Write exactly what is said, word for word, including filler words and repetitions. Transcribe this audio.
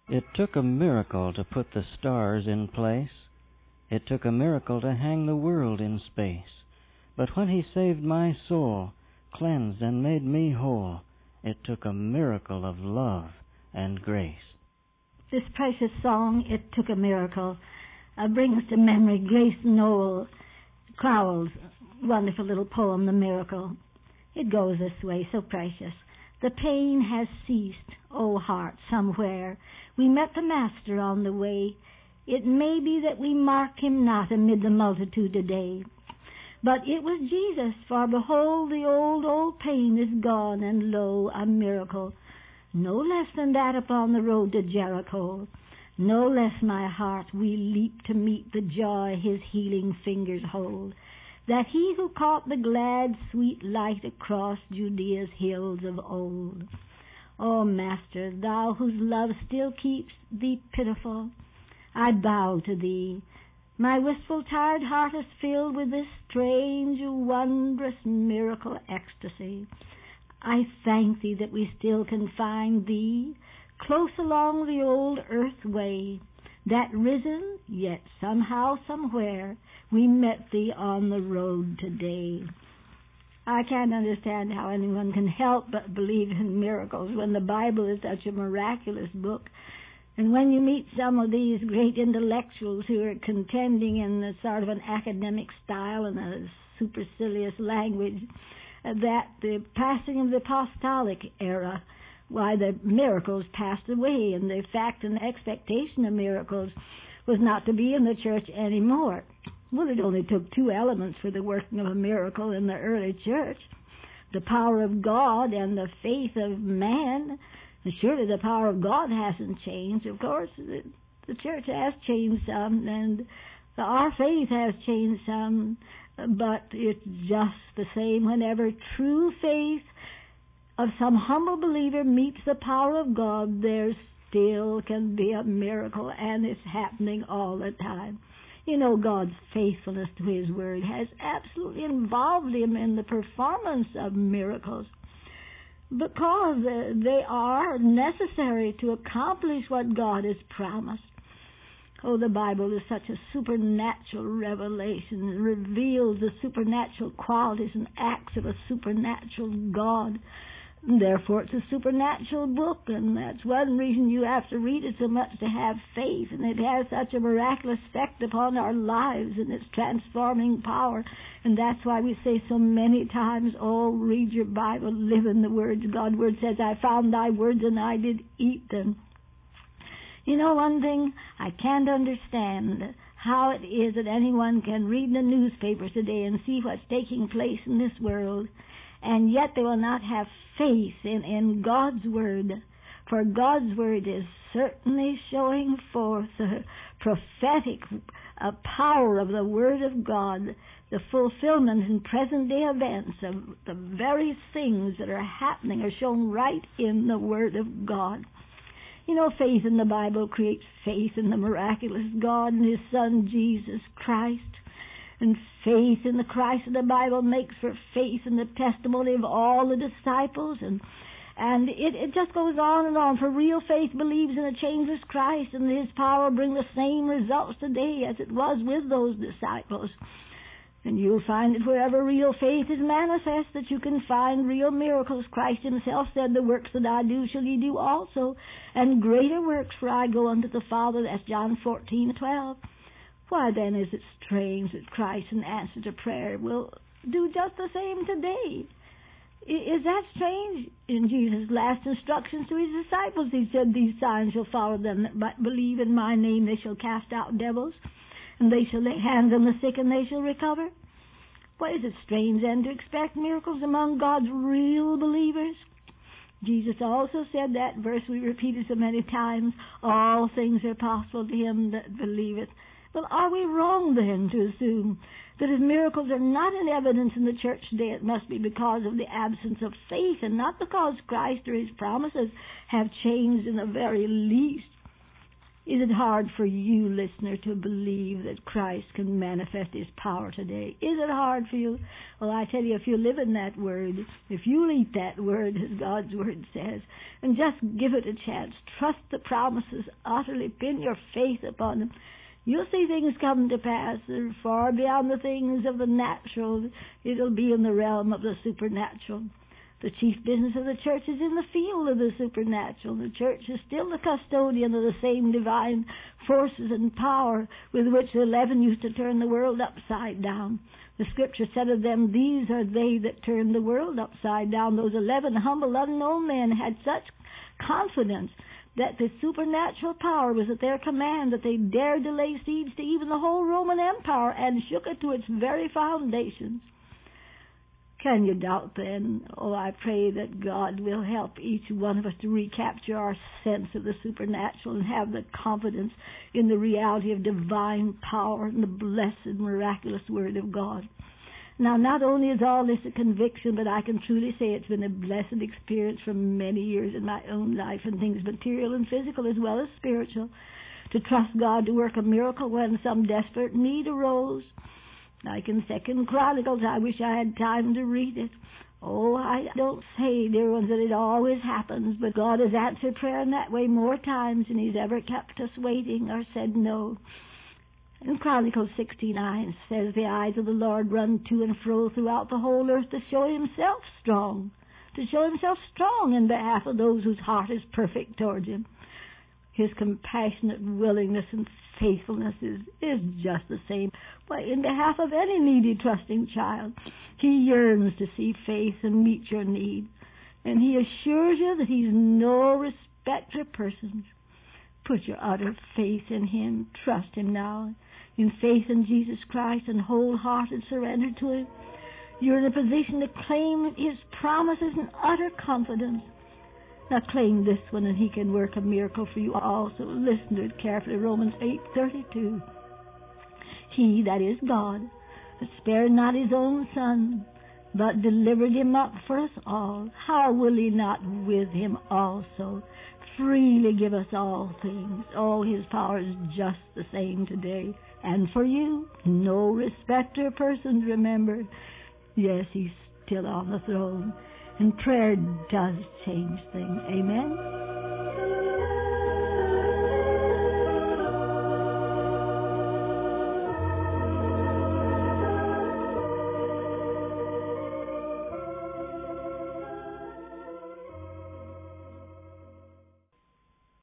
It took a miracle to put the stars in place. It took a miracle to hang the world in space. But when he saved my soul, cleansed and made me whole, it took a miracle of love and grace. This precious song, It Took a Miracle, uh, brings to memory Grace Noel Crowell's wonderful little poem, The Miracle. It goes this way, so precious. The pain has ceased, O heart, somewhere. We met the Master on the way. It may be that we mark him not amid the multitude today. But it was Jesus, for behold, the old, old pain is gone, and lo, a miracle. No less than that upon the road to Jericho. No less, my heart, we leap to meet the joy his healing fingers hold. That he who caught the glad, sweet light across Judea's hills of old. O Master, thou whose love still keeps thee pitiful, I bow to thee. My wistful, tired heart is filled with this strange, wondrous miracle ecstasy. I thank thee that we still can find thee close along the old earth way, that risen, yet somehow, somewhere, we met thee on the road today. I can't understand how anyone can help but believe in miracles when the Bible is such a miraculous book. And when you meet some of these great intellectuals who are contending in a sort of an academic style and a supercilious language, uh, that the passing of the apostolic era, why the miracles passed away, and the fact and expectation of miracles was not to be in the church anymore. Well, it only took two elements for the working of a miracle in the early church: the power of God and the faith of man. And surely the power of God hasn't changed. Of course, the, the church has changed some, and the, our faith has changed some, but it's just the same whenever true faith of some humble believer meets the power of God. There still can be a miracle, and it's happening all the time. You know, God's faithfulness to his word has absolutely involved him in the performance of miracles, because uh, they are necessary to accomplish what God has promised. Oh, the Bible is such a supernatural revelation. It reveals the supernatural qualities and acts of a supernatural God. And therefore, it's a supernatural book, and that's one reason you have to read it so much, to have faith. And it has such a miraculous effect upon our lives and its transforming power. And that's why we say so many times, oh, read your Bible, live in the words. God's word says, I found thy words and I did eat them. You know, one thing, I can't understand how it is that anyone can read the newspapers today and see what's taking place in this world, and yet they will not have faith in, in God's word. For God's word is certainly showing forth the prophetic uh, power of the word of God, the fulfillment in present-day events of the very things that are happening are shown right in the word of God. You know, faith in the Bible creates faith in the miraculous God and his Son, Jesus Christ. And faith in the Christ of the Bible makes for faith in the testimony of all the disciples. And and it, it just goes on and on. For real faith believes in a changeless Christ, and his power will bring the same results today as it was with those disciples. And you'll find that wherever real faith is manifest, that you can find real miracles. Christ himself said, the works that I do shall ye do also, and greater works, for I go unto the Father. That's John fourteen twelve. Why then is it strange that Christ, in answer to prayer, will do just the same today? Is that strange? In Jesus' last instructions to his disciples, he said, these signs shall follow them that but believe in my name. They shall cast out devils, and they shall lay hands on the sick, and they shall recover. Why is it strange then to expect miracles among God's real believers? Jesus also said that verse we repeated so many times, all things are possible to him that believeth. Well, are we wrong then to assume that if miracles are not in evidence in the church today, it must be because of the absence of faith and not because Christ or his promises have changed in the very least? Is it hard for you, listener, to believe that Christ can manifest His power today? Is it hard for you? Well, I tell you, if you live in that Word, if you eat that Word, as God's Word says, and just give it a chance, trust the promises utterly, pin your faith upon them, you'll see things come to pass that are far beyond the things of the natural. It'll be in the realm of the supernatural. The chief business of the church is in the field of the supernatural. The church is still the custodian of the same divine forces and power with which the eleven used to turn the world upside down. The Scripture said of them, these are they that turned the world upside down. Those eleven humble, unknown men had such confidence that the supernatural power was at their command, that they dared to lay siege to even the whole Roman Empire and shook it to its very foundations. Can you doubt then? Oh, I pray that God will help each one of us to recapture our sense of the supernatural and have the confidence in the reality of divine power and the blessed, miraculous Word of God. Now, not only is all this a conviction, but I can truly say it's been a blessed experience for many years in my own life in things material and physical as well as spiritual, to trust God to work a miracle when some desperate need arose. Like in Second Chronicles, I wish I had time to read it. Oh, I don't say, dear ones, that it always happens, but God has answered prayer in that way more times than He's ever kept us waiting or said no. In Chronicles sixty-nine says, the eyes of the Lord run to and fro throughout the whole earth to show Himself strong, to show Himself strong in behalf of those whose heart is perfect towards Him. His compassionate willingness and faithfulness is, is just the same. But in behalf of any needy, trusting child, He yearns to see faith and meet your need. And He assures you that He's no respecter of persons. Put your utter faith in Him. Trust Him now. In faith in Jesus Christ and wholehearted surrender to Him, you're in a position to claim His promises in utter confidence. Now claim this one and He can work a miracle for you also. Listen to it carefully. Romans eight thirty-two. He, that is God, that spared not His own Son, but delivered Him up for us all, how will He not with Him also freely give us all things? Oh, His power is just the same today. And for you, no respecter of persons, remember. Yes, He's still on the throne. And prayer does change things. Amen?